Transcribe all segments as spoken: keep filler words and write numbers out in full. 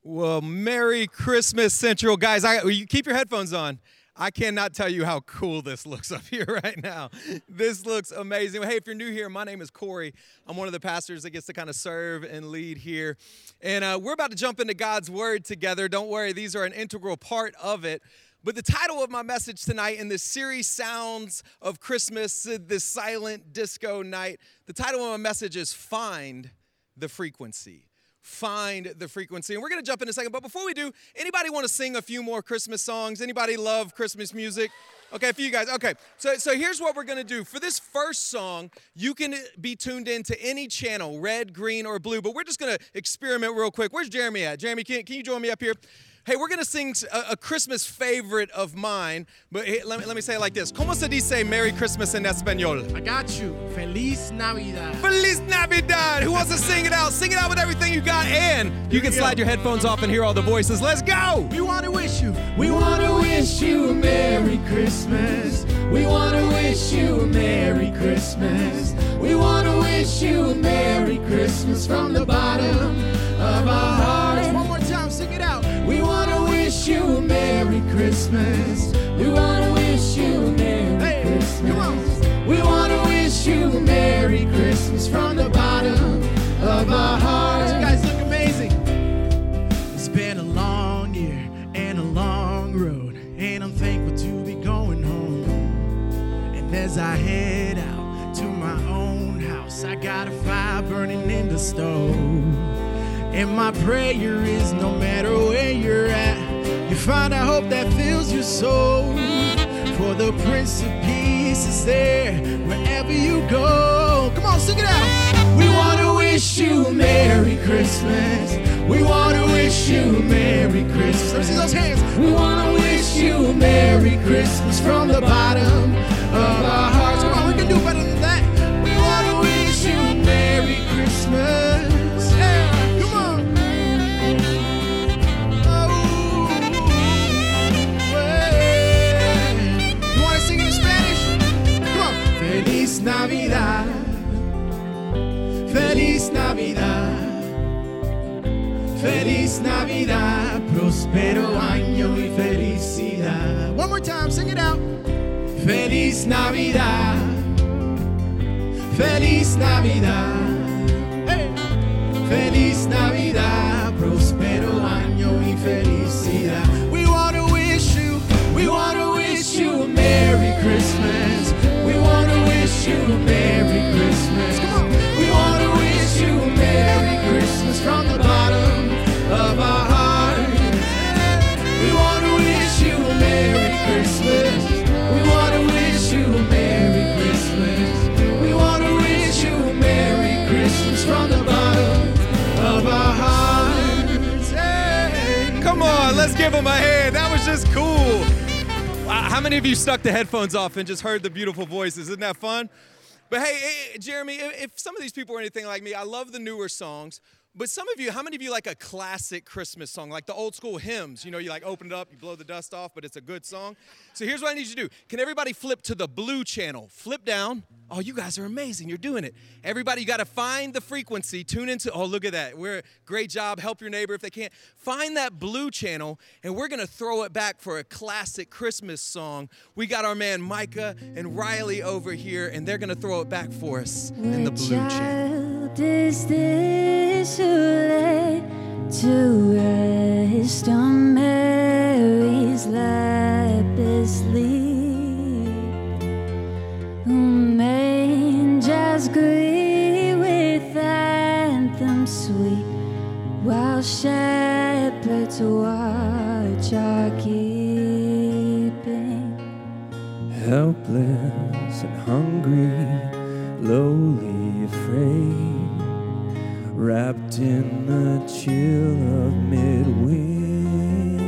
Well, Merry Christmas, Central. Guys, I, you keep your headphones on. I cannot tell you how cool this looks up here right now. This looks amazing. Hey, if you're new here, my name is Corey. I'm one of the pastors that gets to kind of serve and lead here. And uh, we're about to jump into God's Word together. Don't worry, these are an integral part of it. But the title of my message tonight in this series, Sounds of Christmas, this silent disco night, the title of my message is Find the Frequency. Find the frequency. And we're going to jump in a second. But before we do, anybody want to sing a few more Christmas songs? Anybody love Christmas music? Okay, a few guys. Okay, so so here's what we're going to do. For this first song, you can be tuned in to any channel, red, green, or blue. But we're just going to experiment real quick. Where's Jeremy at? Jeremy, can, can you join me up here? Hey, we're going to sing a, a Christmas favorite of mine, but hey, let, me, let me say it like this. ¿Cómo se dice Merry Christmas in español? I got you. Feliz Navidad. Feliz Navidad. Who wants to sing it out? Sing it out with everything you got, and you can slide your headphones off and hear all the voices. Let's go. We want to wish you. We want to wish you a Merry Christmas. We want to wish you a Merry Christmas. We want to wish you a Merry Christmas from the bottom of our hearts. One more time, sing it out. We want to wish you a Merry Christmas. We want to wish you a Merry Hey, Christmas. come on. We want to wish you a Merry Christmas from the bottom of our hearts. You guys look amazing. It's been a long year and a long road, and I'm thankful to be going home. And as I head out to my own house, I got a fire burning in the stove. And my prayer is no matter where you're at, you find a hope that fills your soul. For the Prince of Peace is there wherever you go. Come on, sing it out. We want to wish you a Merry Christmas. We want to wish you a Merry Christmas. Let me see those hands. We want to wish you a Merry Christmas from the bottom of our hearts. Come on, we can do better than that. We want to wish you a Merry Christmas. Yeah, come on. Oh, hey. You want to sing it in Spanish? Come on. Feliz Navidad. Feliz Navidad. Feliz Navidad. Prospero año y felicidad. One more time, sing it out. Feliz Navidad. Feliz Navidad. Hey. Feliz Navidad, prospero año y felicidad. We want to wish you. We want to wish you a Merry Christmas. We want to wish you a Merry Christmas. Come on. We want to wish you a Merry Christmas from the bottom of our heart. We want to wish you a Merry Christmas. We want to wish you a Merry Christmas. We want to wish you a Merry Christmas from the bottom of our hearts. Hey. Come on, let's give them a hand. That was just cool. Wow, how many of you stuck the headphones off and just heard the beautiful voices? Isn't that fun? But hey, hey Jeremy, if some of these people are anything like me, I love the newer songs. But some of you, how many of you like a classic Christmas song, like the old school hymns? You know, you like open it up, you blow the dust off, but it's a good song. So here's what I need you to do. Can everybody flip to the blue channel? Flip down. Oh, you guys are amazing. You're doing it. Everybody, you got to find the frequency. Tune into, oh, look at that. We're great job. Help your neighbor if they can't. Find that blue channel, and we're going to throw it back for a classic Christmas song. We got our man Micah and Riley over here, and they're going to throw it back for us in the blue channel. What child is this who lay to rest on Mary's lap asleep? Whom angels greet with anthems sweet, while shepherds watch are keeping. Helpless and hungry, lowly, afraid, wrapped in the chill of midwinter,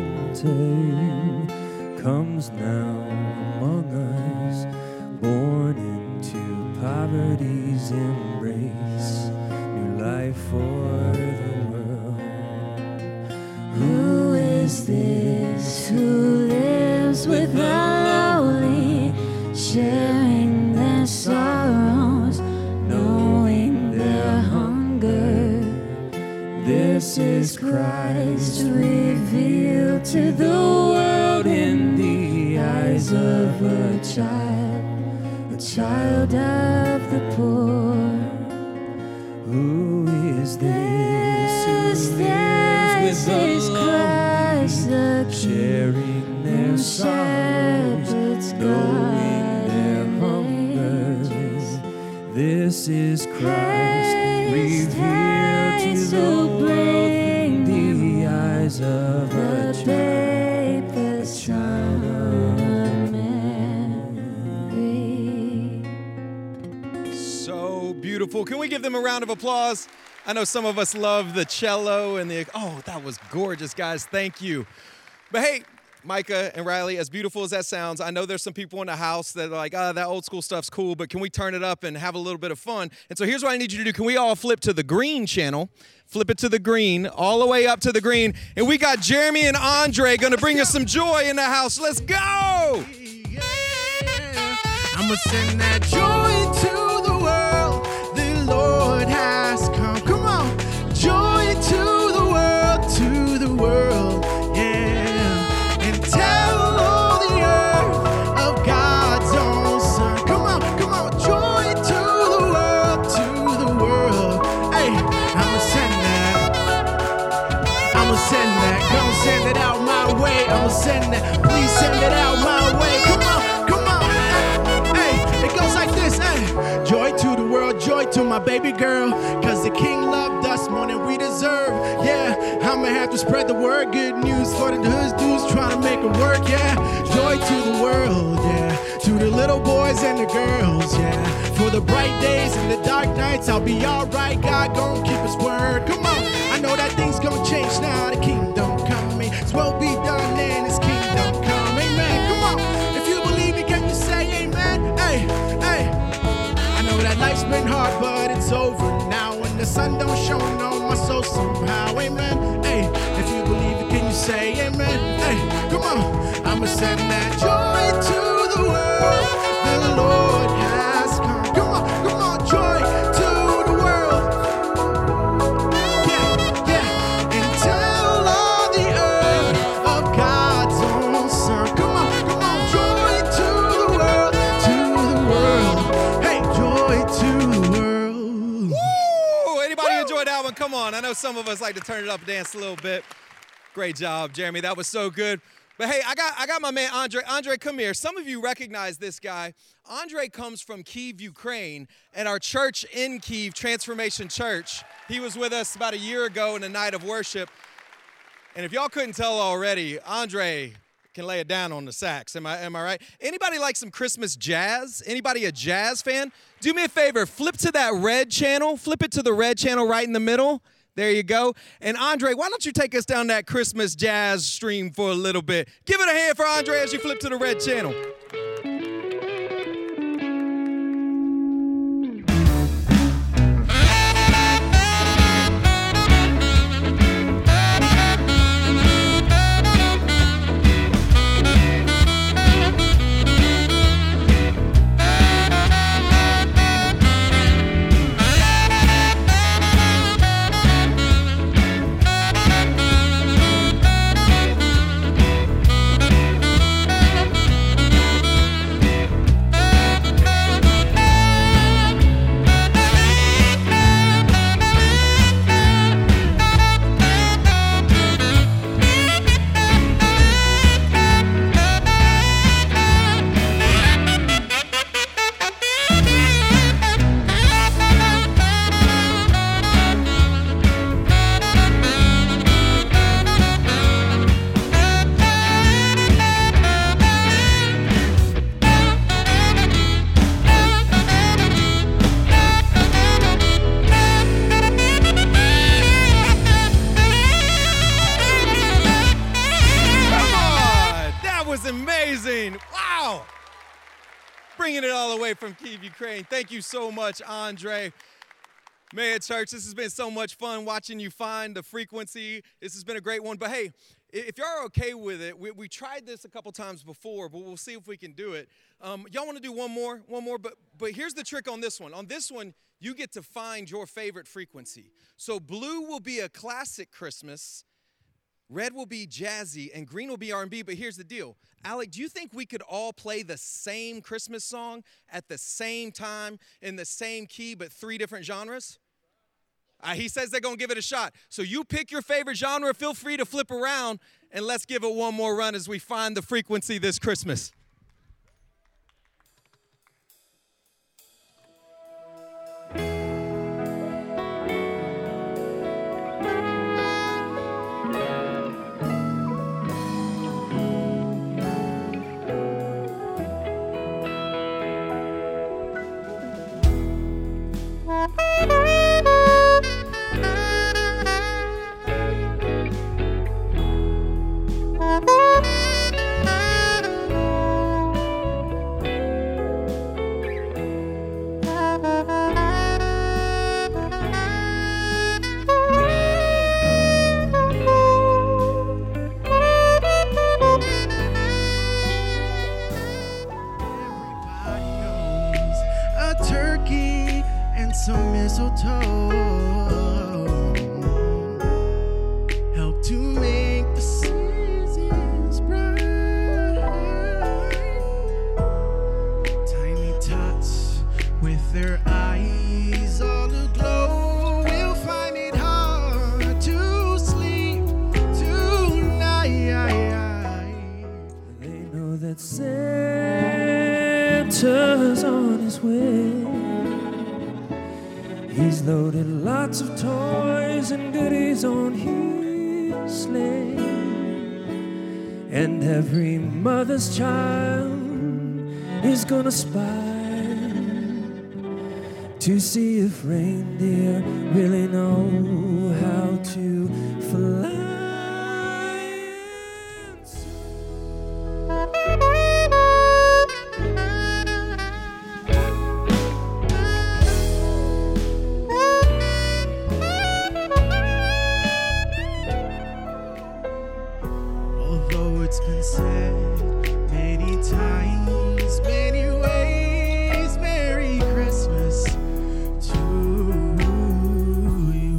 comes now among us, born into poverty's embrace, new life for the world. Who is this who lives with the lowly, sharing their sorrows, knowing their hunger? This is Jesus Christ revealed to the world in the eyes of a child, a child of the poor. Who is this This, who this lives with is the Christ the lonely, King, sharing their whom sorrows, shepherds knowing their guide hunger? ages. This is Christ Haste, revealed to haste the to world bring in the eyes of a the child, babe, the a Son child of Mary. So beautiful. Can we give them a round of applause? I know some of us love the cello and the, oh, that was gorgeous, guys. Thank you. But hey, Micah and Riley, as beautiful as that sounds, I know there's some people in the house that are like, oh, that old school stuff's cool, but can we turn it up and have a little bit of fun? And so here's what I need you to do. Can we all flip to the green channel? Flip it to the green, all the way up to the green. And we got Jeremy and Andre going to bring us some joy in the house. Let's go! Yeah. I'ma send that joy to the world. The Lord has come. Come on. Joy to the world, to the world. Yeah. And tell all the earth of God's own Son. Come on, come on. Joy to the world, to the world. Hey, I'ma send that. I'ma send that. Gonna send it out my way. I'ma send that. Please send it out my way. Come on, come on. Hey, it goes like this. Hey, joy to the world, joy to my baby girl. Cause the King loved us more than we deserve. Yeah, I'ma have to spread the word. Good news for the hoods dudes trying to make it work. Yeah, joy to the world. Yeah, to the little boys and the girls. Yeah, for the bright days and the dark nights, I'll be alright. God gon' keep his word. Come on, I know that things gon' change now. The kingdom coming. It's will be done and his kingdom come. Amen. Come on, if you believe it, can you say amen? Hey, hey. I know that life's been hard, but it's over now. And the sun don't shine on my soul somehow. Amen. Hey, if you believe it, can you say amen? Hey, come on. I'ma send that joy to the world. The Lord has come. Come on, come on, joy to the world. Yeah, yeah. And tell all the earth of God's own Son. Come on, come on, joy to the world, to the world. Hey, joy to the world. Woo! Anybody enjoy that one? Come on. I know some of us like to turn it up and dance a little bit. Great job, Jeremy. That was so good. But hey, I got I got my man Andre. Andre, come here. Some of you recognize this guy. Andre comes from Kyiv, Ukraine, and our church in Kyiv, Transformation Church. He was with us about a year ago in a night of worship. And if y'all couldn't tell already, Andre can lay it down on the sax. Am I am I right? Anybody like some Christmas jazz? Anybody a jazz fan? Do me a favor, flip to that red channel. Flip it to the red channel right in the middle. There you go. And Andre, why don't you take us down that Christmas jazz stream for a little bit? Give it a hand for Andre as you flip to the red channel. Amazing. Wow. Bringing it all the way from Kyiv, Ukraine. Thank you so much, Andre. Man, church, this has been so much fun watching you find the frequency. This has been a great one. But hey, if y'all are okay with it, we, we tried this a couple times before, but we'll see if we can do it. Um, y'all want to do one more? One more? But, but here's the trick on this one. On this one, you get to find your favorite frequency. So blue will be a classic Christmas, red will be jazzy, and green will be R and B. But here's the deal. Alec, do you think we could all play the same Christmas song at the same time in the same key, but three different genres? Uh, he says they're going to give it a shot. So you pick your favorite genre. Feel free to flip around, and let's give it one more run as we find the frequency this Christmas. Some mistletoe help to make the seasons bright. Tiny tots with their eyes all aglow will find it hard to sleep tonight. They know that Santa's on his way. He's loaded lots of toys and goodies on his sleigh. And every mother's child is gonna spy to see if reindeer really know how to fly. It's been said many times, many ways, Merry Christmas to you.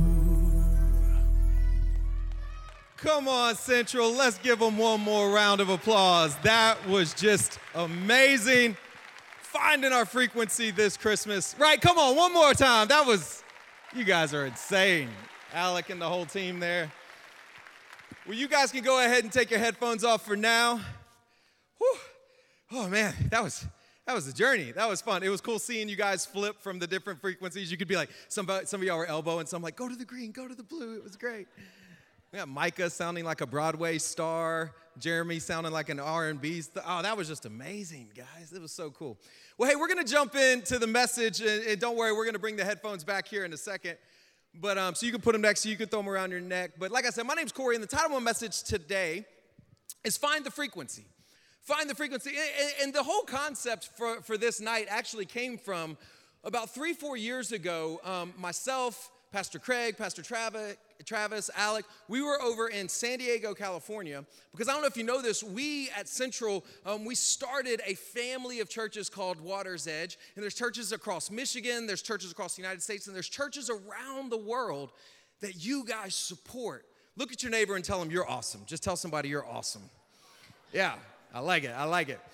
Come on, Central. Let's give them one more round of applause. That was just amazing. Finding our frequency this Christmas. Right, come on, one more time. That was, you guys are insane. Alec and the whole team there. Well, you guys can go ahead and take your headphones off for now. Whew. Oh, man, that was that was a journey. That was fun. It was cool seeing you guys flip from the different frequencies. You could be like, some, some of y'all were elbowing, some like, go to the green, go to the blue. It was great. We got Micah sounding like a Broadway star. Jeremy sounding like an R and B star. Oh, that was just amazing, guys. It was so cool. Well, hey, we're going to jump into the message. And, and don't worry, we're going to bring the headphones back here in a second. But um, so you can put them next to you, you can throw them around your neck. But like I said, my name's Corey, and the title of my message today is Find the Frequency. Find the frequency. And, and the whole concept for, for this night actually came from about three, four years ago. Um, myself, Pastor Craig, Pastor Travis, Travis, Alec, we were over in San Diego, California, because I don't know if you know this, we at Central, um, we started a family of churches called Water's Edge, and there's churches across Michigan, there's churches across the United States, and there's churches around the world that you guys support. Look at your neighbor and tell them you're awesome. Just tell somebody you're awesome. Yeah, I like it, I like it.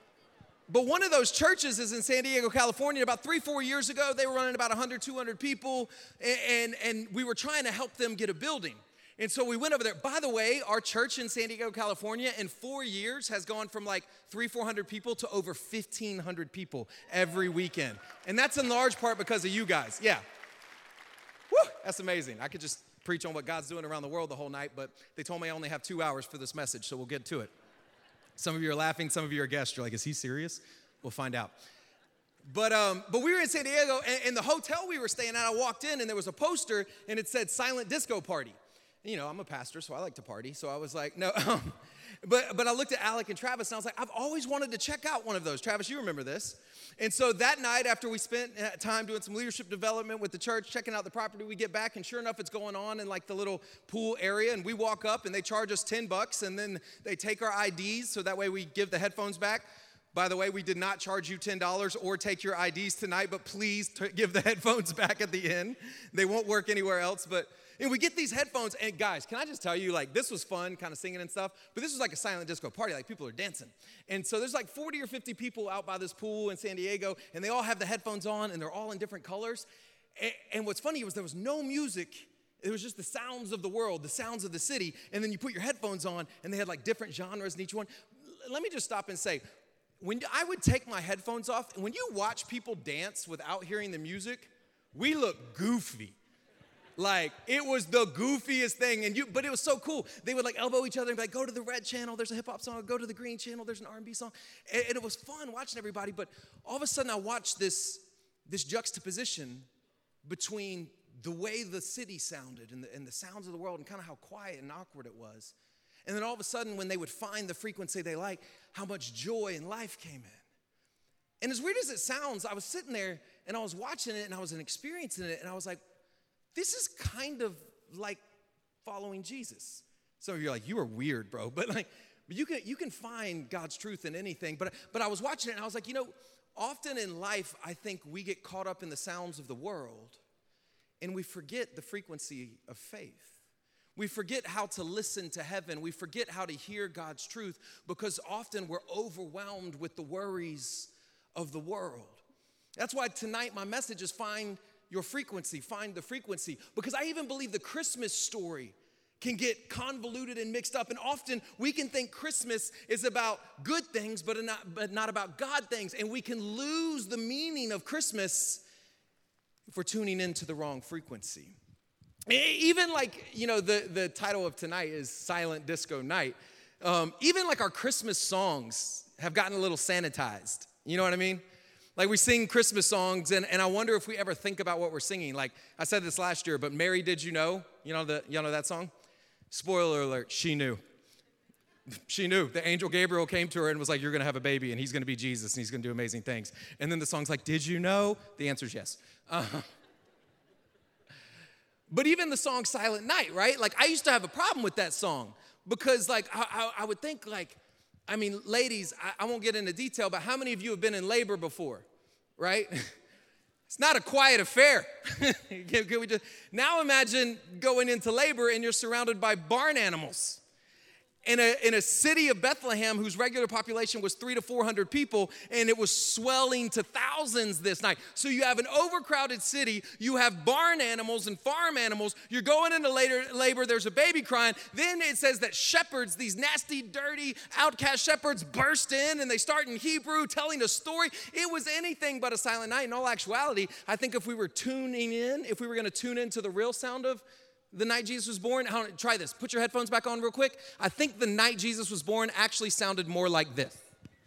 But one of those churches is in San Diego, California. About three, four years ago, they were running about one hundred, two hundred people, and, and, and we were trying to help them get a building. And so we went over there. By the way, our church in San Diego, California, in four years has gone from like three, four hundred people to over fifteen hundred people every weekend. And that's in large part because of you guys. Yeah. Woo, that's amazing. I could just preach on what God's doing around the world the whole night, but they told me I only have two hours for this message, so we'll get to it. Some of you are laughing, some of you are guests. You're like, is he serious? We'll find out. But um, but we were in San Diego, and, and the hotel we were staying at, I walked in, and there was a poster, and it said Silent Disco Party. You know, I'm a pastor, so I like to party. So I was like, no. Um, but, but I looked at Alec and Travis, and I was like, I've always wanted to check out one of those. Travis, you remember this. And so that night, after we spent time doing some leadership development with the church, checking out the property, we get back, and sure enough, it's going on in like the little pool area. And we walk up, and they charge us ten bucks, and then they take our I Ds, so that way we give the headphones back. By the way, we did not charge you ten dollars or take your I Ds tonight, but please t- give the headphones back at the end. They won't work anywhere else. But and we get these headphones, and guys, can I just tell you, like, this was fun, kind of singing and stuff, but this was like a silent disco party, like people are dancing. And so there's like forty or fifty people out by this pool in San Diego, and they all have the headphones on, and they're all in different colors. And, and what's funny was there was no music. It was just the sounds of the world, the sounds of the city, and then you put your headphones on, and they had like different genres in each one. Let me just stop and say, when I would take my headphones off, and when you watch people dance without hearing the music, we look goofy. Like, it was the goofiest thing, and you. But it was so cool. They would like elbow each other and be like, go to the red channel, there's a hip hop song, go to the green channel, there's an R and B song. And, and it was fun watching everybody, but all of a sudden I watched this, this juxtaposition between the way the city sounded and the, and the sounds of the world and kind of how quiet and awkward it was. And then all of a sudden, when they would find the frequency they like, how much joy and life came in. And as weird as it sounds, I was sitting there and I was watching it and I was experiencing it, and I was like, this is kind of like following Jesus. Some of you are like, you are weird, bro. But like, but you can you can find God's truth in anything. But but I was watching it and I was like, you know, often in life, I think we get caught up in the sounds of the world and we forget the frequency of faith. We forget how to listen to heaven. We forget how to hear God's truth because often we're overwhelmed with the worries of the world. That's why tonight my message is find your frequency, find the frequency. Because I even believe the Christmas story can get convoluted and mixed up. And often we can think Christmas is about good things, but not, but not about God things. And we can lose the meaning of Christmas if we're tuning into the wrong frequency. Even like, you know, the, the title of tonight is Silent Disco Night. Um, even like our Christmas songs have gotten a little sanitized. You know what I mean? Like we sing Christmas songs, and, and I wonder if we ever think about what we're singing. Like I said this last year, but Mary, did you know? You know the, you know that song? Spoiler alert, she knew. She knew. The angel Gabriel came to her and was like, you're going to have a baby, and he's going to be Jesus, and he's going to do amazing things. And then the song's like, did you know? The answer is yes. Uh, but even the song Silent Night, right? Like I used to have a problem with that song because like I, I, I would think like, I mean, ladies, I, I won't get into detail, but how many of you have been in labor before, right? It's not a quiet affair. can, can we just, now imagine going into labor and you're surrounded by barn animals. In a, in a city of Bethlehem whose regular population was three to four hundred people, and it was swelling to thousands this night. So you have an overcrowded city, you have barn animals and farm animals, you're going into later labor, there's a baby crying. Then it says that shepherds, these nasty, dirty, outcast shepherds burst in and they start in Hebrew telling a story. It was anything but a silent night. In all actuality, I think if we were tuning in, if we were gonna tune into the real sound of the night Jesus was born, how, try this, put your headphones back on real quick. I think the night Jesus was born actually sounded more like this.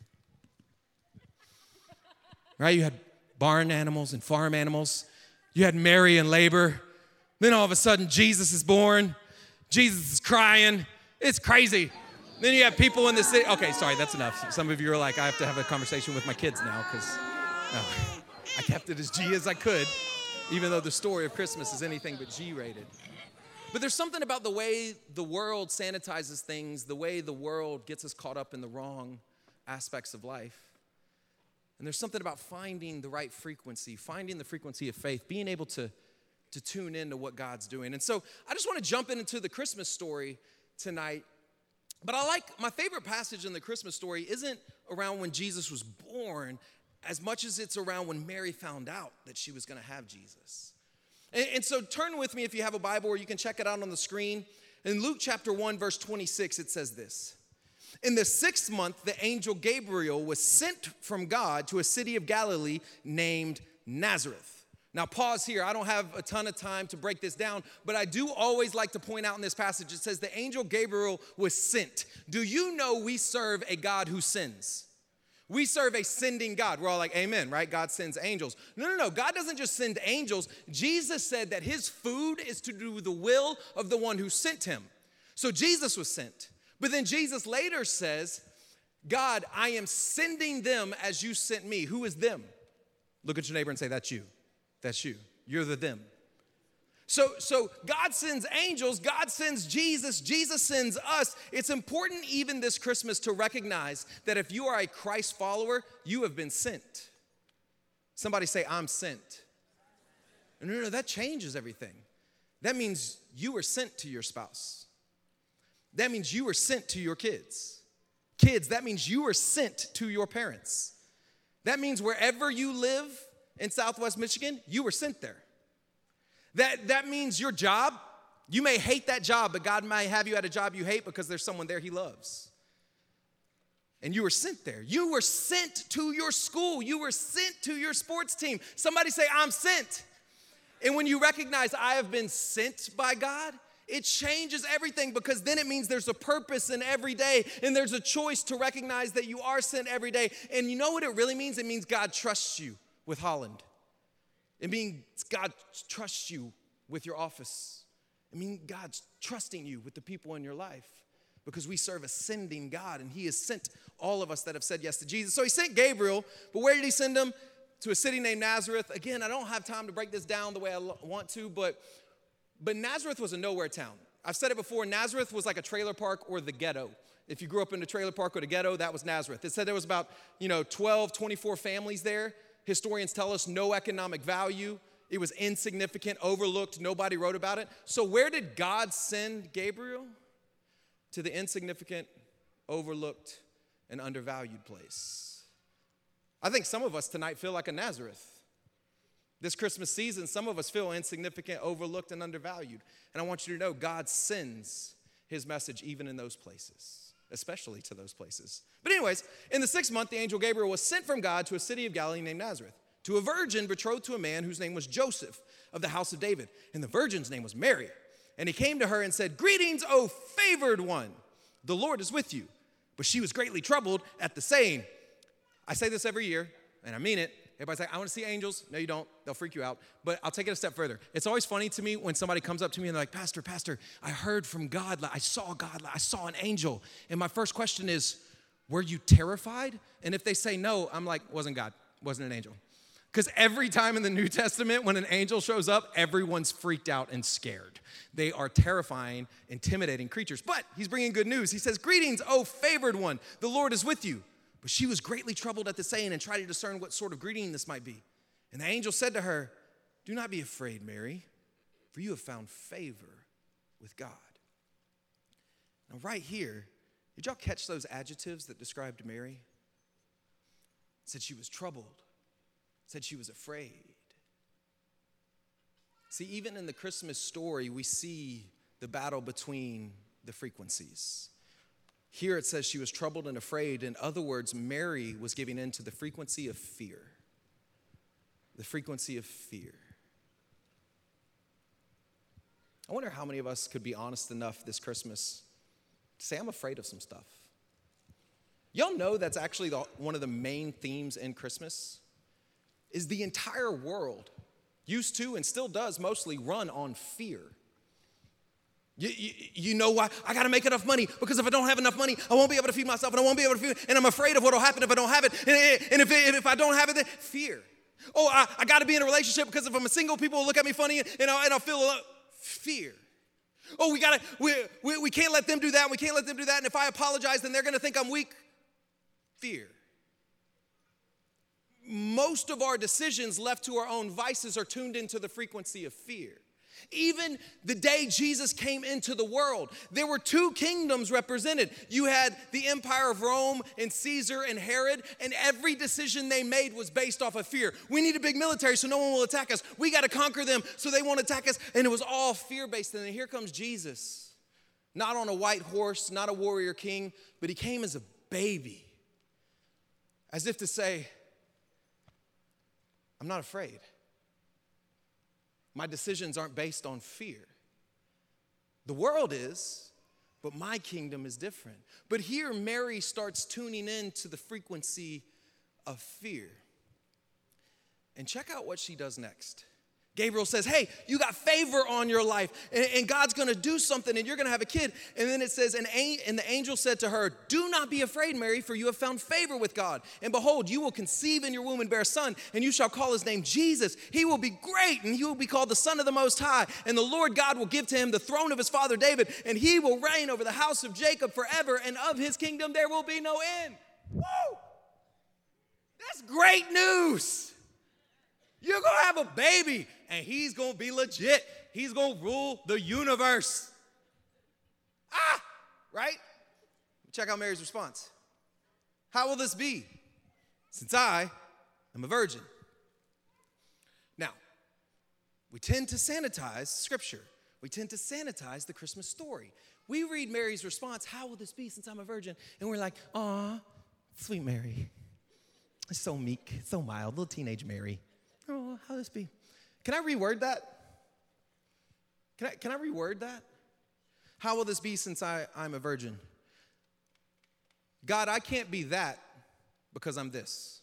Right, you had barn animals and farm animals. You had Mary in labor. Then all of a sudden, Jesus is born. Jesus is crying. It's crazy. Then you have people in the city. Okay, sorry, that's enough. Some of you are like, I have to have a conversation with my kids now because oh, I kept it as G as I could, even though the story of Christmas is anything but G-rated. But there's something about the way the world sanitizes things, the way the world gets us caught up in the wrong aspects of life. And there's something about finding the right frequency, finding the frequency of faith, being able to, to tune into what God's doing. And so I just want to jump into the Christmas story tonight. But I like, my favorite passage in the Christmas story isn't around when Jesus was born as much as it's around when Mary found out that she was going to have Jesus. And, and so turn with me if you have a Bible, or you can check it out on the screen. In Luke chapter one, verse twenty-six, it says this. In the sixth month, the angel Gabriel was sent from God to a city of Galilee named Nazareth. Now pause here. I don't have a ton of time to break this down, but I do always like to point out in this passage, it says the angel Gabriel was sent. Do you know we serve a God who sends? We serve a sending God. We're all like, amen, right? God sends angels. No, no, no. God doesn't just send angels. Jesus said that his food is to do the will of the one who sent him. So Jesus was sent. But then Jesus later says, God, I am sending them as you sent me. Who is them? Look at your neighbor and say, that's you. That's you. You're the them. So, so God sends angels, God sends Jesus, Jesus sends us. It's important even this Christmas to recognize that if you are a Christ follower, you have been sent. Somebody say, I'm sent. No, no, no, that changes everything. That means you were sent to your spouse. That means you were sent to your kids. Kids, that means you were sent to your parents. That means wherever you live in Southwest Michigan, you were sent there. That, that means your job, you may hate that job, but God may have you at a job you hate because there's someone there he loves. And you were sent there. You were sent to your school. You were sent to your sports team. Somebody say, I'm sent. And when you recognize I have been sent by God, it changes everything because then it means there's a purpose in every day and there's a choice to recognize that you are sent every day. And you know what it really means? It means God trusts you with Holland. It means God trusts you with your office. It means God's trusting you with the people in your life because we serve a sending God and he has sent all of us that have said yes to Jesus. So he sent Gabriel, but where did he send him? To a city named Nazareth. Again, I don't have time to break this down the way I want to, but, but Nazareth was a nowhere town. I've said it before, Nazareth was like a trailer park or the ghetto. If you grew up in the trailer park or the ghetto, that was Nazareth. It said there was about, you know, twelve, twenty-four families there. Historians tell us no economic value. It was insignificant, overlooked. Nobody wrote about it. So where did God send Gabriel? To the insignificant, overlooked, and undervalued place. I think some of us tonight feel like a Nazareth. This Christmas season, some of us feel insignificant, overlooked, and undervalued. And I want you to know God sends his message even in those places, especially to those places. But anyways, in the sixth month, the angel Gabriel was sent from God to a city of Galilee named Nazareth, to a virgin betrothed to a man whose name was Joseph of the house of David. And the virgin's name was Mary. And he came to her and said, "Greetings, O favored one. The Lord is with you." But she was greatly troubled at the saying. I say this every year, and I mean it. Everybody's like, I want to see angels. No, you don't. They'll freak you out. But I'll take it a step further. It's always funny to me when somebody comes up to me and they're like, Pastor, Pastor, I heard from God. I saw God. I saw an angel. And my first question is, were you terrified? And if they say no, I'm like, wasn't God. Wasn't an angel. Because every time in the New Testament when an angel shows up, everyone's freaked out and scared. They are terrifying, intimidating creatures. But he's bringing good news. He says, "Greetings, O favored one. The Lord is with you." But she was greatly troubled at the saying and tried to discern what sort of greeting this might be. And the angel said to her, "Do not be afraid, Mary, for you have found favor with God." Now right here, did y'all catch those adjectives that described Mary? It said she was troubled. It said she was afraid. See, even in the Christmas story, we see the battle between the frequencies. Here it says she was troubled and afraid. In other words, Mary was giving in to the frequency of fear. The frequency of fear. I wonder how many of us could be honest enough this Christmas to say, I'm afraid of some stuff. Y'all know that's actually the, one of the main themes in Christmas, is the entire world used to and still does mostly run on fear. You, you, you know why? I got to make enough money because if I don't have enough money, I won't be able to feed myself and I won't be able to feed, and I'm afraid of what will happen if I don't have it. And, and if, it, if I don't have it, then fear. Oh, I, I got to be in a relationship because if I'm a single, people will look at me funny and, and, I'll, and I'll feel a lot, fear. Oh, we got to, we, we, we can't let them do that. And we can't let them do that. And if I apologize, then they're going to think I'm weak. Fear. Most of our decisions left to our own vices are tuned into the frequency of fear. Even the day Jesus came into the world, there were two kingdoms represented. You had the empire of Rome and Caesar and Herod, and every decision they made was based off of fear. We need a big military so no one will attack us. We got to conquer them so they won't attack us. And it was all fear-based. And then here comes Jesus, not on a white horse, not a warrior king, but he came as a baby, as if to say, I'm not afraid. My decisions aren't based on fear. The world is, but my kingdom is different. But here Mary starts tuning in to the frequency of fear. And check out what she does next. Gabriel says, hey, you got favor on your life, and, and God's going to do something, and you're going to have a kid. And then it says, and, and the angel said to her, do not be afraid, Mary, for you have found favor with God. And behold, you will conceive in your womb and bear a son, and you shall call his name Jesus. He will be great, and he will be called the Son of the Most High. And the Lord God will give to him the throne of his father David, and he will reign over the house of Jacob forever, and of his kingdom there will be no end. Woo! That's great news. You're going to have a baby, and he's going to be legit. He's going to rule the universe. Ah, right? Check out Mary's response. How will this be, since I am a virgin? Now, we tend to sanitize Scripture. We tend to sanitize the Christmas story. We read Mary's response, how will this be, since I'm a virgin? And we're like, aw, sweet Mary. It's so meek, so mild, little teenage Mary. Oh, how will this be? Can I reword that? Can I, can I reword that? How will this be since I, I'm a virgin? God, I can't be that because I'm this.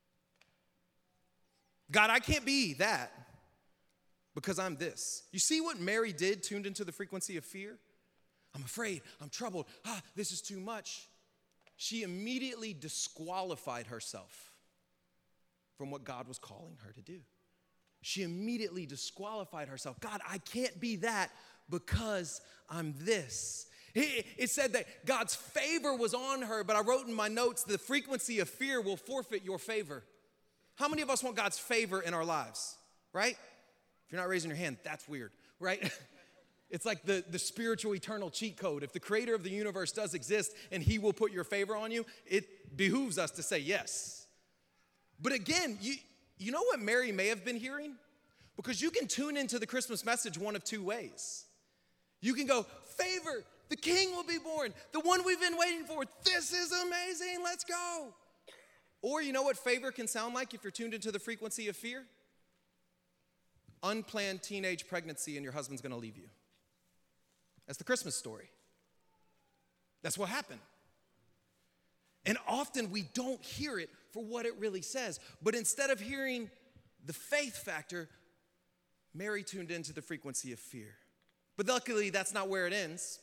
God, I can't be that because I'm this. You see what Mary did, tuned into the frequency of fear? I'm afraid, I'm troubled, ah, this is too much. She immediately disqualified herself from what God was calling her to do. She immediately disqualified herself. God, I can't be that because I'm this. It, it said that God's favor was on her, but I wrote in my notes, the frequency of fear will forfeit your favor. How many of us want God's favor in our lives, right? If you're not raising your hand, that's weird, right? It's like the, the spiritual eternal cheat code. If the creator of the universe does exist and he will put your favor on you, it behooves us to say yes. But again, you, you know what Mary may have been hearing? Because you can tune into the Christmas message one of two ways. You can go, favor, the king will be born, the one we've been waiting for. This is amazing, let's go. Or you know what favor can sound like if you're tuned into the frequency of fear? Unplanned teenage pregnancy and your husband's gonna leave you. That's the Christmas story. That's what happened. And often we don't hear it for what it really says. But instead of hearing the faith factor, Mary tuned into the frequency of fear. But luckily, that's not where it ends.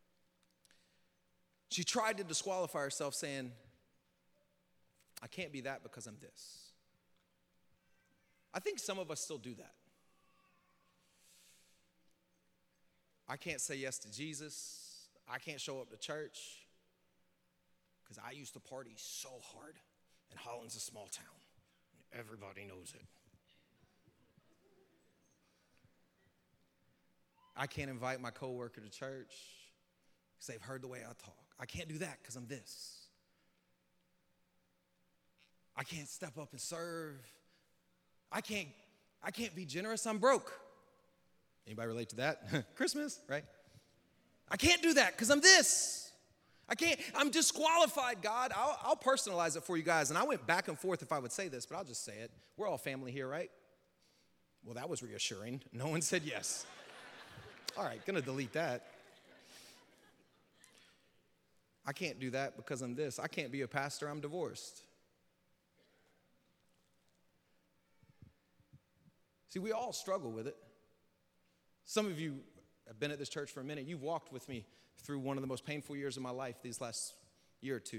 She tried to disqualify herself, saying, I can't be that because I'm this. I think some of us still do that. I can't say yes to Jesus. I can't show up to church because I used to party so hard, and Holland's a small town. Everybody knows it. I can't invite my coworker to church because they've heard the way I talk. I can't do that because I'm this. I can't step up and serve. I can't, I can't be generous, I'm broke. Anybody relate to that? Christmas, right? I can't do that because I'm this. I can't, I'm disqualified, God. I'll, I'll personalize it for you guys. And I went back and forth if I would say this, but I'll just say it. We're all family here, right? Well, that was reassuring. No one said yes. All right, gonna delete that. I can't do that because I'm this. I can't be a pastor, I'm divorced. See, we all struggle with it. Some of you have been at this church for a minute. You've walked with me through one of the most painful years of my life these last year or two.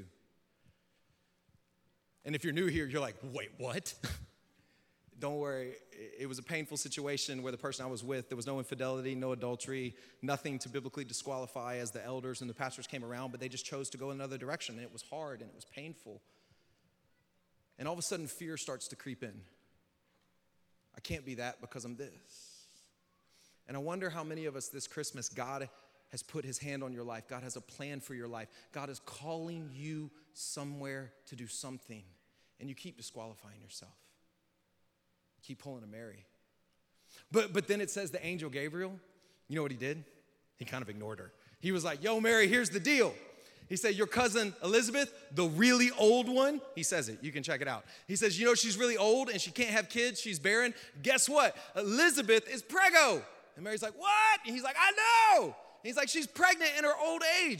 And if you're new here, you're like, wait, what? Don't worry, it was a painful situation where the person I was with, there was no infidelity, no adultery, nothing to biblically disqualify as the elders and the pastors came around, but they just chose to go another direction, and it was hard and it was painful. And all of a sudden, fear starts to creep in. I can't be that because I'm this. And I wonder how many of us this Christmas, God has put his hand on your life. God has a plan for your life. God is calling you somewhere to do something, and you keep disqualifying yourself. Keep pulling a Mary. But, but then it says the angel Gabriel, you know what he did? He kind of ignored her. He was like, yo, Mary, here's the deal. He said, your cousin Elizabeth, the really old one, he says it, you can check it out. He says, you know, she's really old and she can't have kids, she's barren. Guess what? Elizabeth is preggo. And Mary's like, what? And he's like, I know. And he's like, she's pregnant in her old age.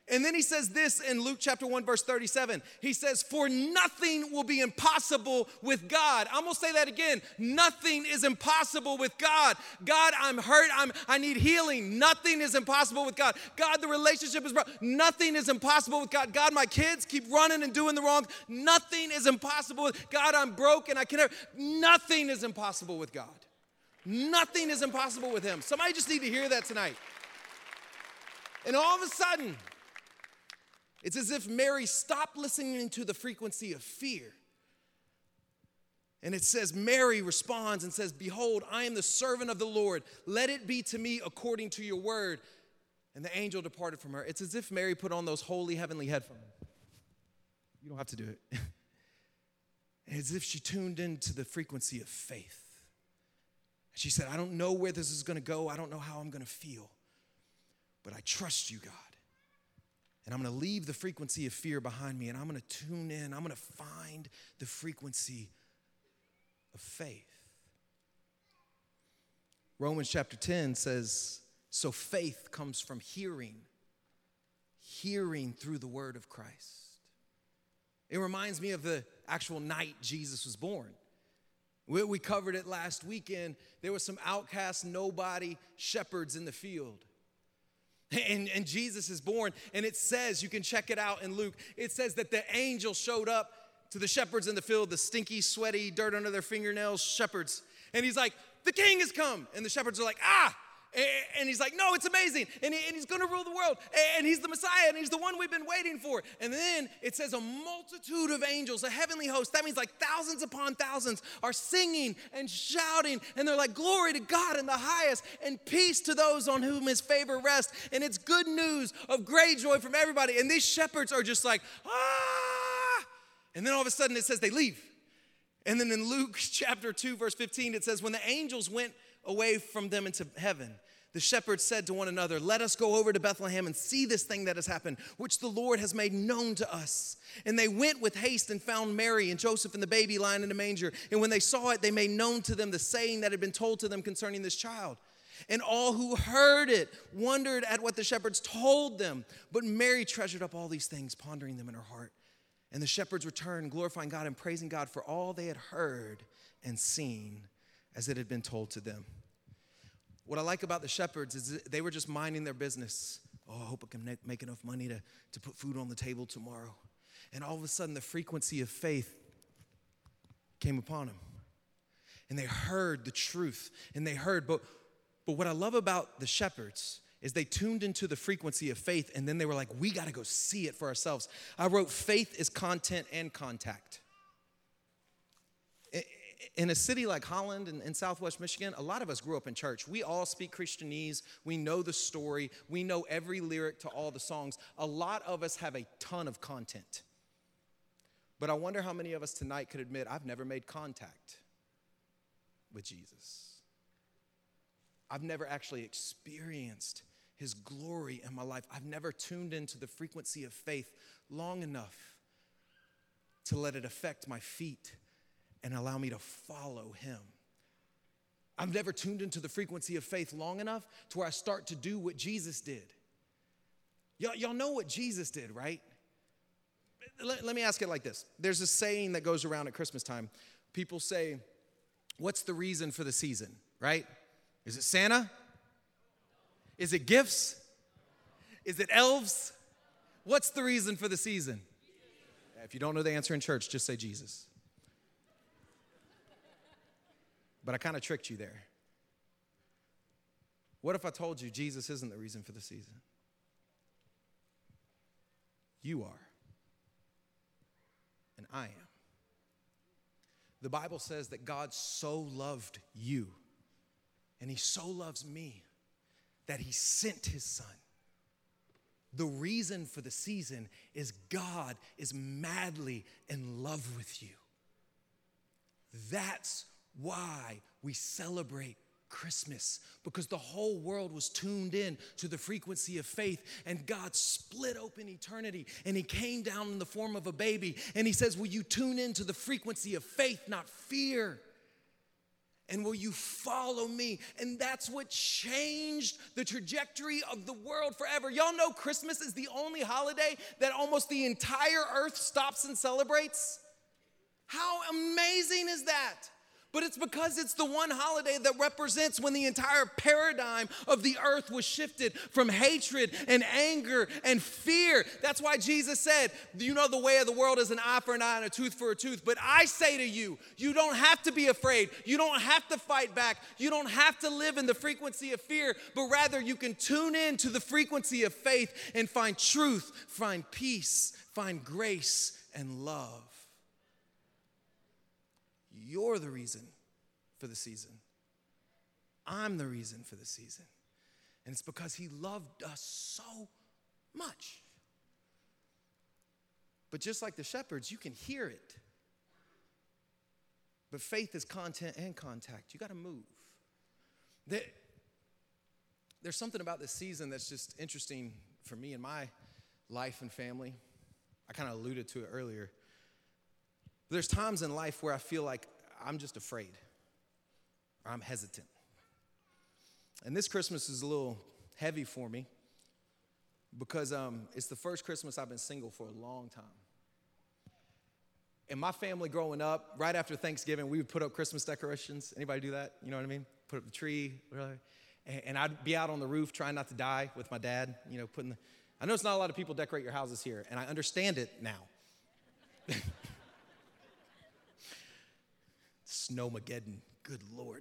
And then he says this in Luke chapter one, verse thirty-seven. He says, for nothing will be impossible with God. I'm gonna say that again. Nothing is impossible with God. God, I'm hurt. I'm, I need healing. Nothing is impossible with God. God, the relationship is broken. Nothing is impossible with God. God, my kids keep running and doing the wrong. Nothing is impossible with God. I'm broken. I can never. Nothing is impossible with God. Nothing is impossible with him. Somebody just need to hear that tonight. And all of a sudden, it's as if Mary stopped listening to the frequency of fear. And it says, Mary responds and says, behold, I am the servant of the Lord. Let it be to me according to your word. And the angel departed from her. It's as if Mary put on those holy heavenly headphones. You don't have to do it. As if she tuned into the frequency of faith. She said, I don't know where this is going to go. I don't know how I'm going to feel. But I trust you, God. And I'm going to leave the frequency of fear behind me, and I'm going to tune in. I'm going to find the frequency of faith. Romans chapter ten says, so faith comes from hearing, hearing through the word of Christ. It reminds me of the actual night Jesus was born. We, we covered it last weekend. There were some outcast, nobody shepherds in the field. And, and Jesus is born, and it says, you can check it out in Luke, it says that the angel showed up to the shepherds in the field, the stinky, sweaty, dirt under their fingernails shepherds. And he's like, the king has come. And the shepherds are like, ah. And he's like, no, it's amazing. And, he, and he's going to rule the world. And he's the Messiah, and he's the one we've been waiting for. And then it says a multitude of angels, a heavenly host. That means like thousands upon thousands are singing and shouting. And they're like, glory to God in the highest, and peace to those on whom his favor rests. And it's good news of great joy from everybody. And these shepherds are just like, ah. And then all of a sudden it says they leave. And then in Luke chapter two, verse fifteen, it says, when the angels went away from them into heaven, the shepherds said to one another, let us go over to Bethlehem and see this thing that has happened, which the Lord has made known to us. And they went with haste and found Mary and Joseph and the baby lying in a manger. And when they saw it, they made known to them the saying that had been told to them concerning this child. And all who heard it wondered at what the shepherds told them. But Mary treasured up all these things, pondering them in her heart. And the shepherds returned, glorifying God and praising God for all they had heard and seen as it had been told to them. What I like about the shepherds is they were just minding their business. Oh, I hope I can make enough money to, to put food on the table tomorrow. And all of a sudden, the frequency of faith came upon them. And they heard the truth. And they heard, but, but what I love about the shepherds is they tuned into the frequency of faith, and then they were like, we got to go see it for ourselves. I wrote, faith is content and contact. In a city like Holland and in Southwest Michigan, a lot of us grew up in church. We all speak Christianese. We know the story. We know every lyric to all the songs. A lot of us have a ton of content. But I wonder how many of us tonight could admit, I've never made contact with Jesus. I've never actually experienced his glory in my life. I've never tuned into the frequency of faith long enough to let it affect my feet and allow me to follow him. I've never tuned into the frequency of faith long enough to where I start to do what Jesus did. Y'all, y'all know what Jesus did, right? Let, let me ask it like this. There's a saying that goes around at Christmas time. People say, what's the reason for the season, right? Is it Santa? Is it gifts? Is it elves? What's the reason for the season? If you don't know the answer in church, just say Jesus. But I kind of tricked you there. What if I told you Jesus isn't the reason for the season? You are. And I am. The Bible says that God so loved you, and he so loves me, that he sent his son. The reason for the season is God is madly in love with you. That's why we celebrate Christmas, because the whole world was tuned in to the frequency of faith, and God split open eternity, and he came down in the form of a baby, and he says, will you tune into the frequency of faith, not fear? And will you follow me? And that's what changed the trajectory of the world forever. Y'all know Christmas is the only holiday that almost the entire earth stops and celebrates? How amazing is that? But it's because it's the one holiday that represents when the entire paradigm of the earth was shifted from hatred and anger and fear. That's why Jesus said, you know, the way of the world is an eye for an eye and a tooth for a tooth. But I say to you, you don't have to be afraid. You don't have to fight back. You don't have to live in the frequency of fear, but rather you can tune in to the frequency of faith and find truth, find peace, find grace and love. You're the reason for the season. I'm the reason for the season. And it's because he loved us so much. But just like the shepherds, you can hear it. But faith is content and contact. You got to move. There, there's something about this season that's just interesting for me and my life and family. I kind of alluded to it earlier. There's times in life where I feel like I'm just afraid, or I'm hesitant. And this Christmas is a little heavy for me because um, it's the first Christmas I've been single for a long time. In my family growing up, right after Thanksgiving, we would put up Christmas decorations. Anybody do that? You know what I mean? Put up the tree, whatever. And, and I'd be out on the roof trying not to die with my dad, you know, putting the, I know it's not a lot of people decorate your houses here, and I understand it now. Snowmageddon, good Lord.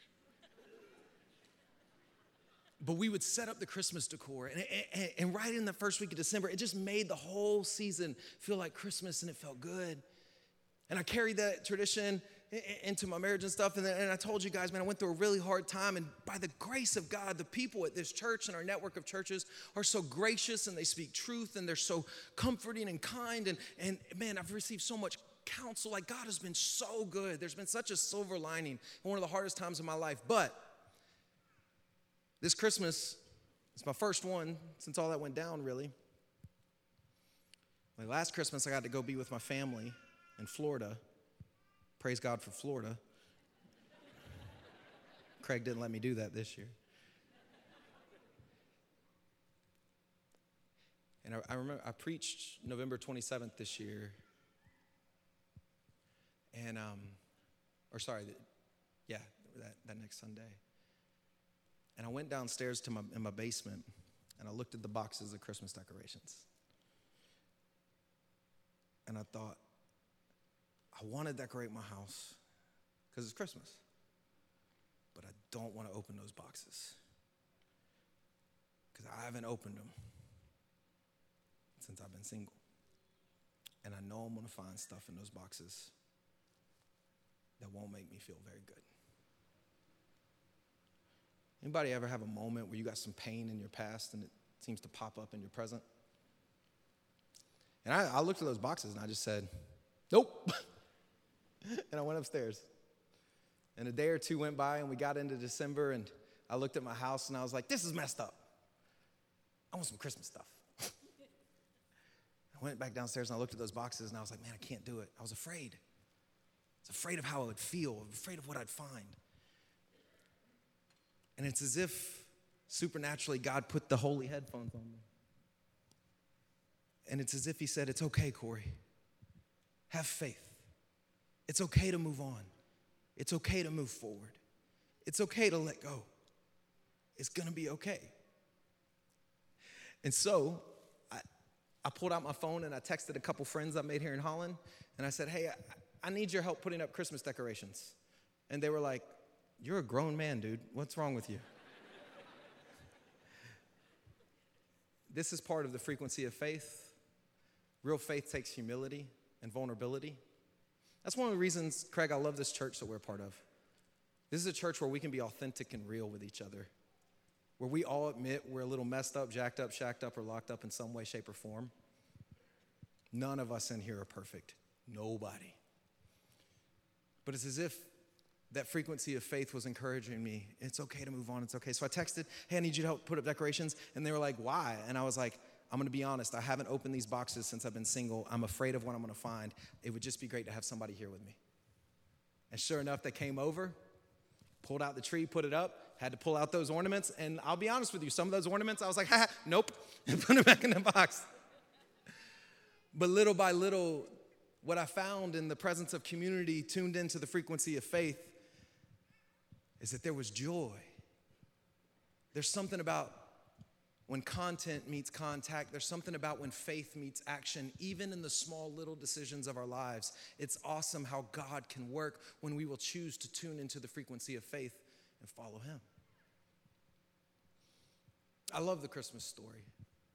But we would set up the Christmas decor, and, and, and right in the first week of December, it just made the whole season feel like Christmas, and it felt good. And I carried that tradition into my marriage and stuff, and, then, and I told you guys, man, I went through a really hard time, and by the grace of God, the people at this church and our network of churches are so gracious, and they speak truth, and they're so comforting and kind, and, and man, I've received so much counsel. Like, God has been so good. There's been such a silver lining in one of the hardest times of my life. But this Christmas, it's my first one since all that went down, really. Like last Christmas, I got to go be with my family in Florida. Praise God for Florida. Craig didn't let me do that this year. And I, I remember I preached November twenty-seventh this year. And, um, or sorry, yeah, that, that next Sunday. And I went downstairs to my, in my basement, and I looked at the boxes of Christmas decorations. And I thought, I want to decorate my house because it's Christmas, but I don't want to open those boxes because I haven't opened them since I've been single. And I know I'm going to find stuff in those boxes that won't make me feel very good. Anybody ever have a moment where you got some pain in your past and it seems to pop up in your present? And I, I looked at those boxes and I just said, nope. And I went upstairs. And a day or two went by and we got into December and I looked at my house and I was like, this is messed up. I want some Christmas stuff. I went back downstairs and I looked at those boxes and I was like, man, I can't do it. I was afraid. I was afraid of how I would feel. I was afraid of what I'd find. And it's as if supernaturally God put the holy headphones on me. And it's as if he said, it's okay, Corey. Have faith. It's okay to move on. It's okay to move forward. It's okay to let go. It's going to be okay. And so I, I pulled out my phone and I texted a couple friends I made here in Holland. And I said, hey, I, I need your help putting up Christmas decorations. And they were like, you're a grown man, dude. What's wrong with you? This is part of the frequency of faith. Real faith takes humility and vulnerability. That's one of the reasons, Craig, I love this church that we're a part of. This is a church where we can be authentic and real with each other, where we all admit we're a little messed up, jacked up, shacked up, or locked up in some way, shape, or form. None of us in here are perfect. Nobody. But it's as if that frequency of faith was encouraging me. It's okay to move on. It's okay. So I texted, hey, I need you to help put up decorations. And they were like, why? And I was like, I'm going to be honest. I haven't opened these boxes since I've been single. I'm afraid of what I'm going to find. It would just be great to have somebody here with me. And sure enough, they came over. Pulled out the tree, put it up, had to pull out those ornaments. And I'll be honest with you, some of those ornaments, I was like, ha, nope, and put them back in the box. But little by little, what I found in the presence of community tuned into the frequency of faith is that there was joy. There's something about when content meets contact, there's something about when faith meets action, even in the small little decisions of our lives. It's awesome how God can work when we will choose to tune into the frequency of faith and follow him. I love the Christmas story.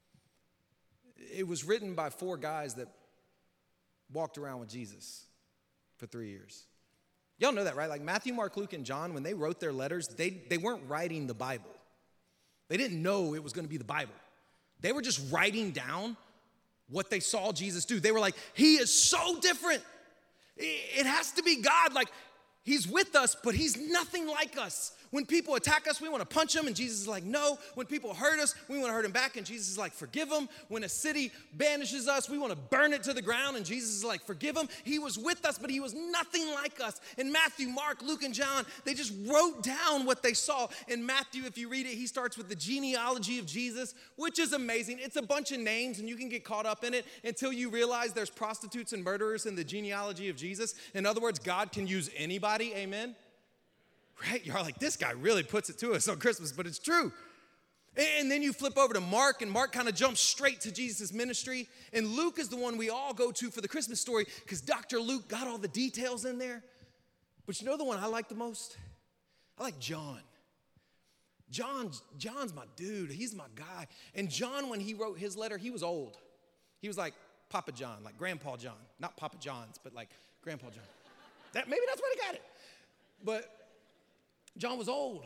It was written by four guys that walked around with Jesus for three years. Y'all know that, right? Like Matthew, Mark, Luke, and John, when they wrote their letters, they, they weren't writing the Bible. They didn't know it was going to be the Bible. They were just writing down what they saw Jesus do. They were like, he is so different. It has to be God. Like, he's with us, but he's nothing like us. When people attack us, we want to punch them, and Jesus is like, no. When people hurt us, we want to hurt them back, and Jesus is like, forgive them. When a city banishes us, we want to burn it to the ground, and Jesus is like, forgive them. He was with us, but he was nothing like us. And Matthew, Mark, Luke, and John, they just wrote down what they saw. In Matthew, if you read it, he starts with the genealogy of Jesus, which is amazing. It's a bunch of names, and you can get caught up in it until you realize there's prostitutes and murderers in the genealogy of Jesus. In other words, God can use anybody, amen? Right? You're like, this guy really puts it to us on Christmas, but it's true. And then you flip over to Mark, and Mark kind of jumps straight to Jesus' ministry. And Luke is the one we all go to for the Christmas story because Doctor Luke got all the details in there. But you know the one I like the most? I like John. John, John's my dude. He's my guy. And John, when he wrote his letter, he was old. He was like Papa John, like Grandpa John. Not Papa John's, but like Grandpa John. That, maybe that's where he got it. But John was old.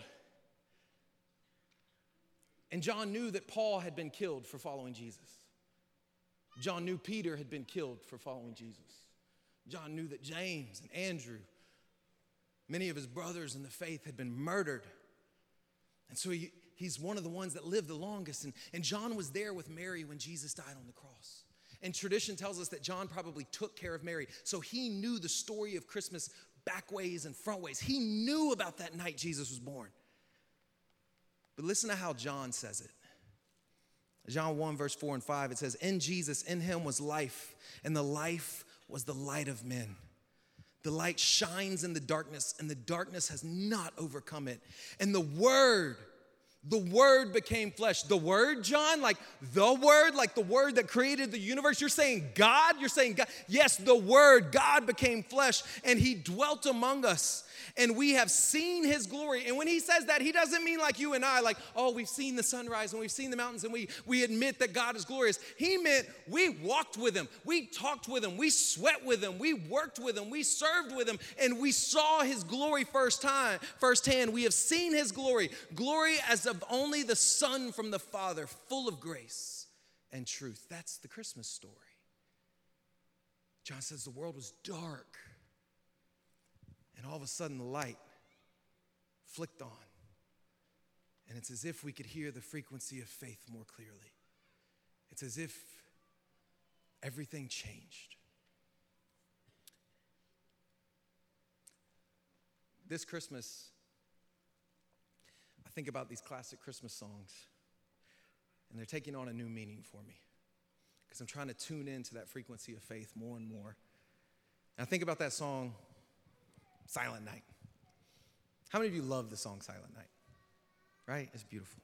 And John knew that Paul had been killed for following Jesus. John knew Peter had been killed for following Jesus. John knew that James and Andrew, many of his brothers in the faith, had been murdered. And so he, he's one of the ones that lived the longest. And, and John was there with Mary when Jesus died on the cross. And tradition tells us that John probably took care of Mary. So he knew the story of Christmas back ways and front ways. He knew about that night Jesus was born. But listen to how John says it. John one, verse four and five, it says, in Jesus, in him was life, and the life was the light of men. The light shines in the darkness, and the darkness has not overcome it. And the word, the word became flesh. The word, John, like the word, like the word that created the universe. You're saying God? You're saying God? Yes, the word, God became flesh, and he dwelt among us. And we have seen his glory. And when he says that, he doesn't mean like you and I, like, oh, we've seen the sunrise and we've seen the mountains and we, we admit that God is glorious. He meant we walked with him. We talked with him. We sweat with him. We worked with him. We served with him. And we saw his glory first time, firsthand. We have seen his glory. Glory as of only the Son from the Father, full of grace and truth. That's the Christmas story. John says the world was dark. And all of a sudden, the light flicked on. And it's as if we could hear the frequency of faith more clearly. It's as if everything changed. This Christmas, I think about these classic Christmas songs, and they're taking on a new meaning for me because I'm trying to tune into that frequency of faith more and more. And I think about that song, Silent Night. How many of you love the song Silent Night? Right? It's beautiful.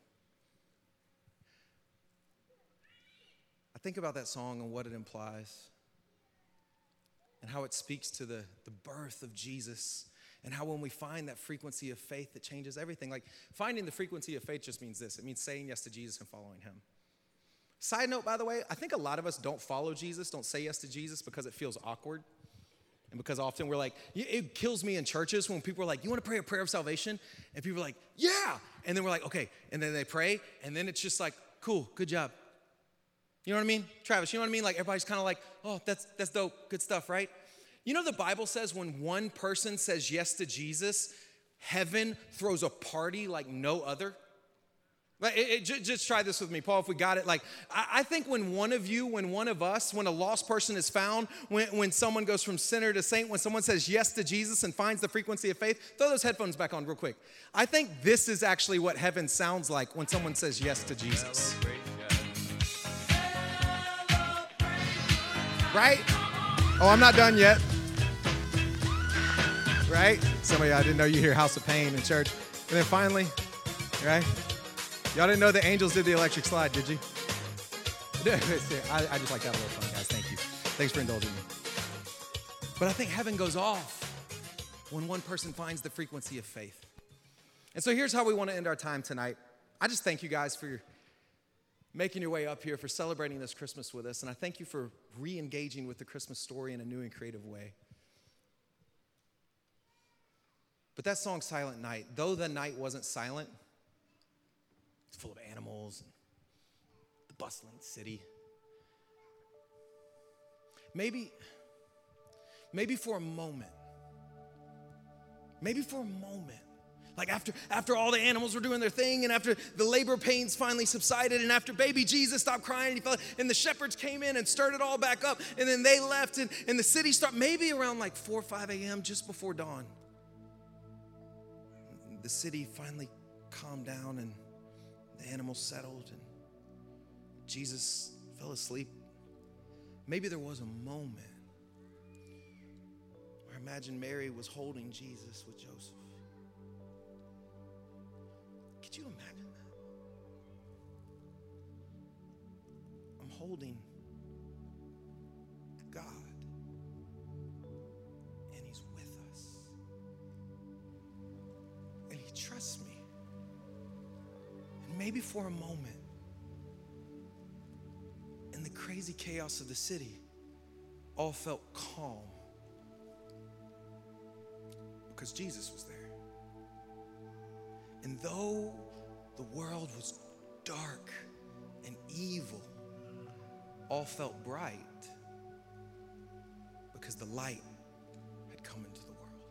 I think about that song and what it implies and how it speaks to the, the birth of Jesus and how when we find that frequency of faith, it changes everything. Like finding the frequency of faith just means this. It means saying yes to Jesus and following him. Side note, by the way, I think a lot of us don't follow Jesus, don't say yes to Jesus because it feels awkward. And because often we're like, it kills me in churches when people are like, you want to pray a prayer of salvation? And people are like, yeah. And then we're like, okay. And then they pray. And then it's just like, cool, good job. You know what I mean? Travis, you know what I mean? Like everybody's kind of like, oh, that's that's dope. Good stuff, right? You know the Bible says when one person says yes to Jesus, heaven throws a party like no other. Like, it, it, just, just try this with me, Paul, if we got it. Like, I, I think when one of you, when one of us, when a lost person is found, when, when someone goes from sinner to saint, when someone says yes to Jesus and finds the frequency of faith, throw those headphones back on real quick. I think this is actually what heaven sounds like when someone says yes to Jesus. Right? Oh, I'm not done yet. Right? Some of y'all didn't know you hear House of Pain in church. And then finally, right? Y'all didn't know the angels did the electric slide, did you? I, I just like that a little fun, guys. Thank you. Thanks for indulging me. But I think heaven goes off when one person finds the frequency of faith. And so here's how we want to end our time tonight. I just thank you guys for making your way up here, for celebrating this Christmas with us. And I thank you for re-engaging with the Christmas story in a new and creative way. But that song, Silent Night, though the night wasn't silent, it's full of animals and the bustling city. Maybe, maybe for a moment, maybe for a moment, like after, after all the animals were doing their thing and after the labor pains finally subsided and after baby Jesus stopped crying and, he fell, and the shepherds came in and stirred it all back up and then they left and, and the city started, maybe around like four or five a.m. just before dawn, the city finally calmed down and the animals settled and Jesus fell asleep. Maybe there was a moment where imagine Mary was holding Jesus with Joseph. Could you imagine that? I'm holding God and he's with us. And he trusts me. Maybe for a moment, in the crazy chaos of the city, all felt calm because Jesus was there. And though the world was dark and evil, all felt bright because the light had come into the world.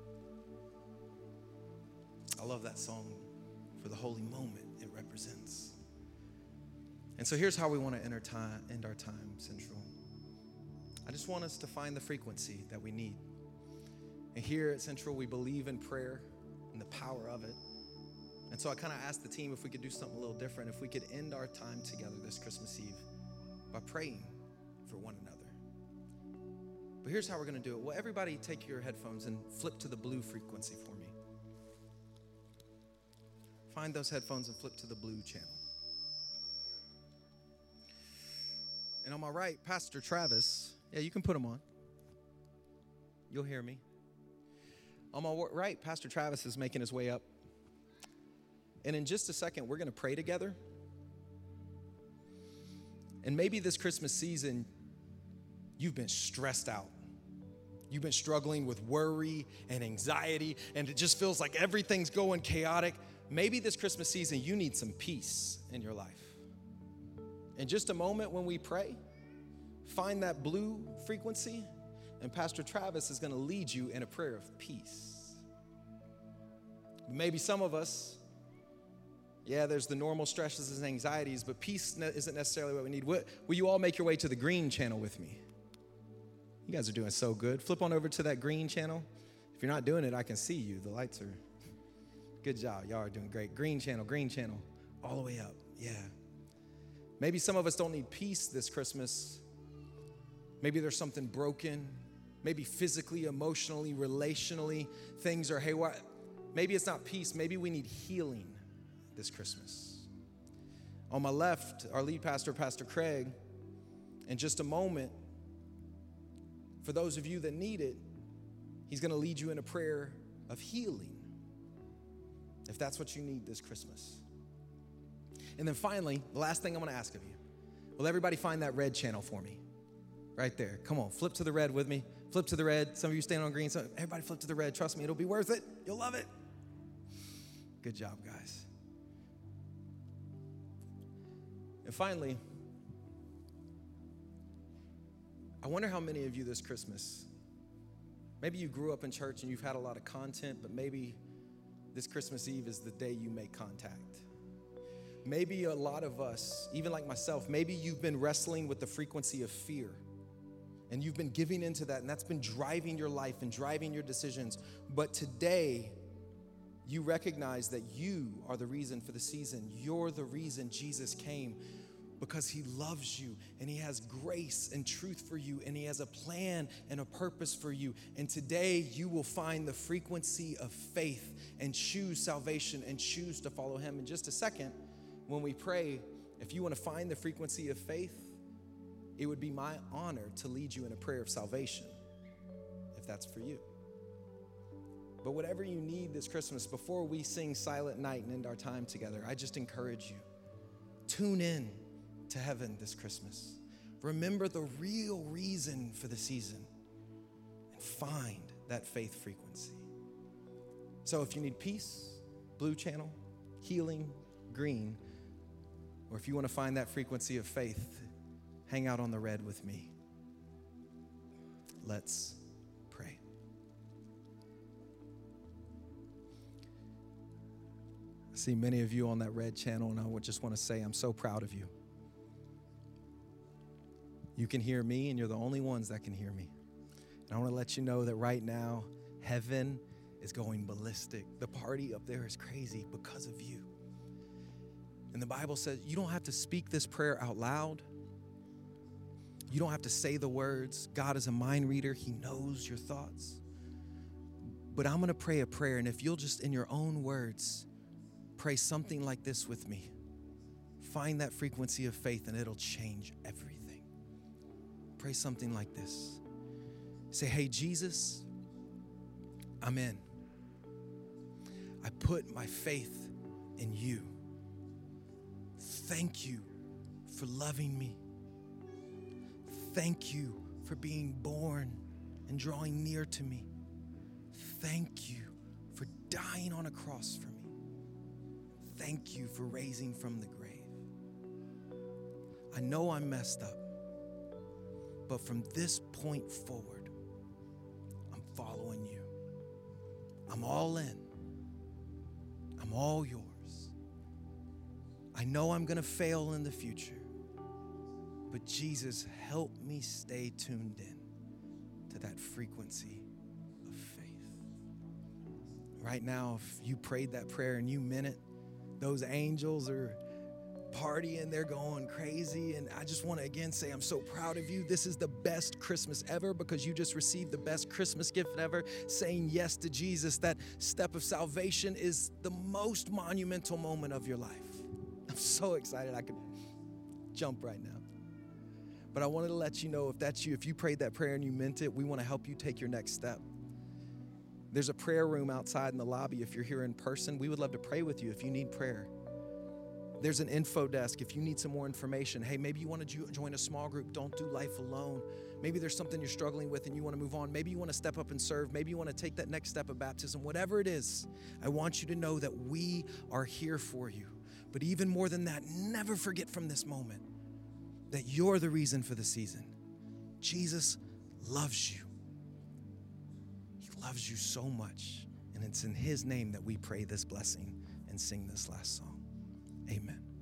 I love that song for the holy moment it represents. And so here's how we want to end our time, end our time, Central. I just want us to find the frequency that we need. And here at Central, we believe in prayer and the power of it. And so I kind of asked the team if we could do something a little different, if we could end our time together this Christmas Eve by praying for one another. But here's how we're going to do it. Well, everybody take your headphones and flip to the blue frequency for me. Find those headphones and flip to the blue channel. And on my right, Pastor Travis. Yeah, you can put them on. You'll hear me. On my right, Pastor Travis is making his way up. And in just a second, we're going to pray together. And maybe this Christmas season, you've been stressed out. You've been struggling with worry and anxiety, and it just feels like everything's going chaotic. Maybe this Christmas season, you need some peace in your life. In just a moment when we pray, find that blue frequency, and Pastor Travis is going to lead you in a prayer of peace. Maybe some of us, yeah, there's the normal stresses and anxieties, but peace isn't necessarily what we need. Will you all make your way to the green channel with me? You guys are doing so good. Flip on over to that green channel. If you're not doing it, I can see you. The lights are, good job. Y'all are doing great. Green channel, green channel, all the way up. Yeah. Maybe some of us don't need peace this Christmas. Maybe there's something broken. Maybe physically, emotionally, relationally, things are haywire. Maybe it's not peace. Maybe we need healing this Christmas. On my left, our lead pastor, Pastor Craig. In just a moment, for those of you that need it, he's going to lead you in a prayer of healing, if that's what you need this Christmas. And then finally, the last thing I'm going to ask of you, will everybody find that red channel for me? Right there. Come on, flip to the red with me. Flip to the red. Some of you stand on green. So everybody flip to the red. Trust me, it'll be worth it. You'll love it. Good job, guys. And finally, I wonder how many of you this Christmas, maybe you grew up in church and you've had a lot of content, but maybe this Christmas Eve is the day you make contact. maybe a lot of us, even like myself, maybe you've been wrestling with the frequency of fear. And you've been giving into that, and that's been driving your life and driving your decisions. But today, you recognize that you are the reason for the season. You're the reason Jesus came, because he loves you, and he has grace and truth for you, and he has a plan and a purpose for you. And today, you will find the frequency of faith and choose salvation and choose to follow him. In just a second, when we pray, if you want to find the frequency of faith, it would be my honor to lead you in a prayer of salvation, if that's for you. But whatever you need this Christmas, before we sing Silent Night and end our time together, I just encourage you, tune in to heaven this Christmas. Remember the real reason for the season and find that faith frequency. So if you need peace, blue channel, healing, green, or if you want to find that frequency of faith, hang out on the red with me. Let's pray. I see many of you on that red channel, and I would just want to say I'm so proud of you. You can hear me, and you're the only ones that can hear me. And I want to let you know that right now, heaven is going ballistic. The party up there is crazy because of you. And the Bible says you don't have to speak this prayer out loud. You don't have to say the words. God is a mind reader. He knows your thoughts. But I'm going to pray a prayer, and if you'll just, in your own words, pray something like this with me. Find that frequency of faith, and it'll change everything. Pray something like this. Say, hey, Jesus, I'm in. I put my faith in you. Thank you for loving me. Thank you for being born and drawing near to me. Thank you for dying on a cross for me. Thank you for raising from the grave. I know I'm messed up, but from this point forward, I'm following you. I'm all in. I'm all yours. I know I'm going to fail in the future, but Jesus, help me stay tuned in to that frequency of faith. Right now, if you prayed that prayer and you meant it, those angels are partying, they're going crazy. And I just want to again say, I'm so proud of you. This is the best Christmas ever because you just received the best Christmas gift ever, saying yes to Jesus. That step of salvation is the most monumental moment of your life. I'm so excited I could jump right now. But I wanted to let you know, if that's you, if you prayed that prayer and you meant it, we want to help you take your next step. There's a prayer room outside in the lobby. If you're here in person, we would love to pray with you if you need prayer. There's an info desk if you need some more information. Hey, maybe you want to join a small group. Don't do life alone. Maybe there's something you're struggling with and you want to move on. Maybe you want to step up and serve. Maybe you want to take that next step of baptism. Whatever it is, I want you to know that we are here for you. But even more than that, never forget from this moment that you're the reason for the season. Jesus loves you. He loves you so much. And it's in his name that we pray this blessing and sing this last song. Amen.